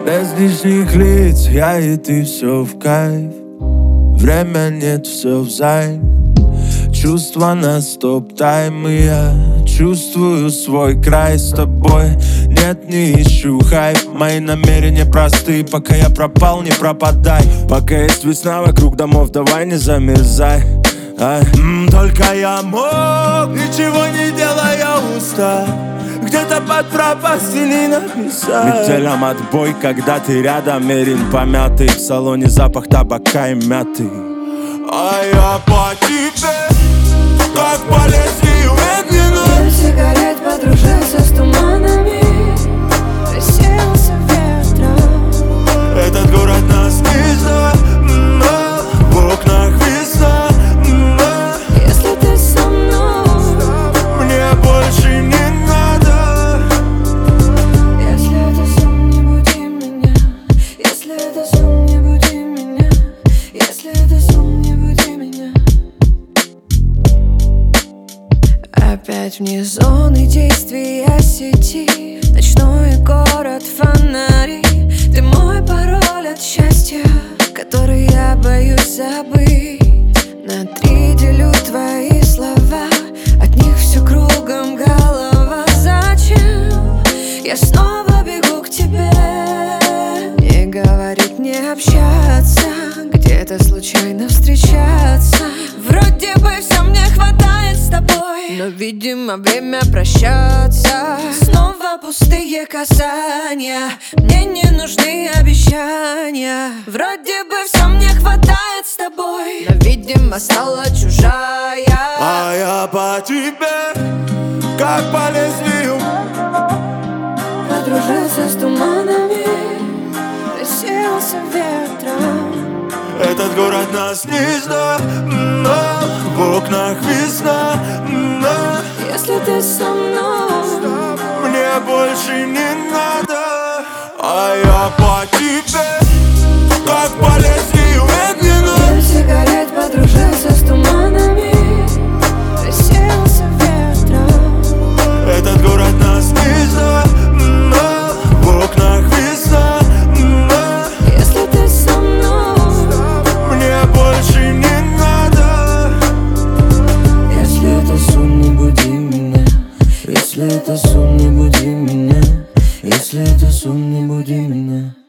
Без лишних лиц, я и ты, все в кайф. Время нет, все взаим. Чувства на стоп-тайм, и я чувствую свой край с тобой. Нет, не ищу хайп. Мои намерения просты. Пока я пропал, не пропадай. Пока есть весна вокруг домов, давай не замерзай. Только я мог, ничего не делая, устал. Где-то под пропастью написать. Метелям отбой, когда ты рядом, мерин помятый. В салоне запах табака и мяты. А я по тебе, как по лезвию медленно. Дым сигарет подружился с туманами, рассеялся ветром. Этот город нас не знает, в окнах весна. Если ты со мной, мне больше не надо. если это сон, не буди меня. Если это сон, не буди меня. Если это сон, не буди меня. Опять вне зоны действия сети. Ночной город, фонари. Ты мой пароль от счастья, который я боюсь забыть. На 3 делю твои слова, от них все кругом голова. Зачем я снова бегу к тебе? Не говорить, не общаться, где-то случайно встречаться. Вроде бы все мне хватает с тобой, но, видимо, время прощаться. Снова пустые касания, мне не нужны обещания. Вроде бы все мне хватает с тобой, но, видимо, стала чужая. А я по тебе, как по лезвию. Подружился с туманами, рассеялся ветром. Этот город нас не знает, в окнах весна. Если ты со мной, Мне больше не надо. А я по тебе, как по лезвию медленно. дым сигарет подружился с туманами, рассеялся ветром. Этот город нас не знает, в окнах весна. Если ты со мной, Мне больше не надо. Если это сон, не буди меня. Если это сон, не буди меня. Если это сон, не буди меня.